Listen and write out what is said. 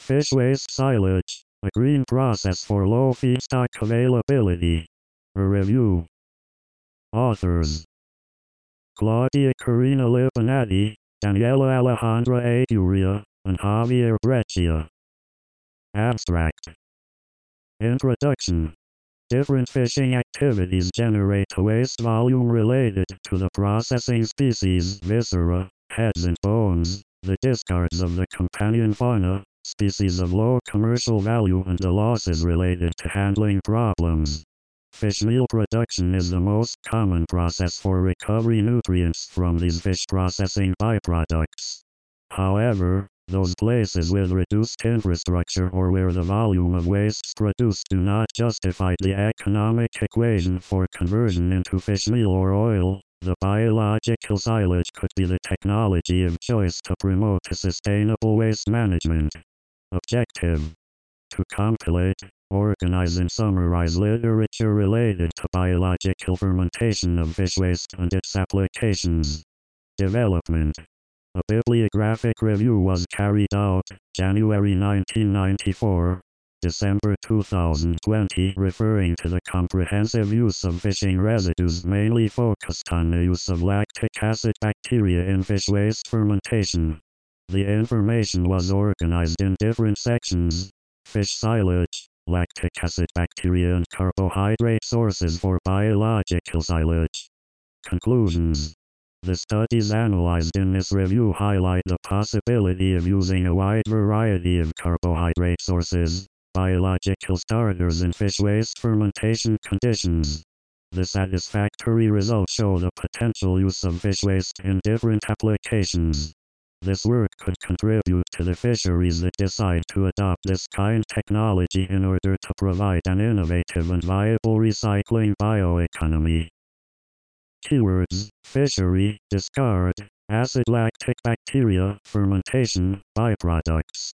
Fish waste silage, a green process for low feedstock availability. A review. Authors: Claudia Carina Lipanati, Daniela Alejandra Aguirre, and Javier Breccia. Abstract. Introduction. Different fishing activities generate a waste volume related to the processing species, viscera, heads and bones, the discards of the companion fauna, species of low commercial value, and the losses related to handling problems. Fish meal production is the most common process for recovery nutrients from these fish processing byproducts. However, those places with reduced infrastructure or where the volume of wastes produced do not justify the economic equation for conversion into fish meal or oil, the biological silage could be the technology of choice to promote a sustainable waste management. Objective: to compilate, organize and summarize literature related to biological fermentation of fish waste and its applications. Development. A bibliographic review was carried out, January 1994, December 2020, referring to the comprehensive use of fishing residues, mainly focused on the use of lactic acid bacteria in fish waste fermentation. The information was organized in different sections: fish silage, lactic acid bacteria and carbohydrate sources for biological silage. Conclusions. The studies analyzed in this review highlight the possibility of using a wide variety of carbohydrate sources, biological starters in fish waste fermentation conditions. The satisfactory results show the potential use of fish waste in different applications. This work could contribute to the fisheries that decide to adopt this kind of technology in order to provide an innovative and viable recycling bioeconomy. Keywords: fishery, discard, acid lactic bacteria, fermentation, byproducts.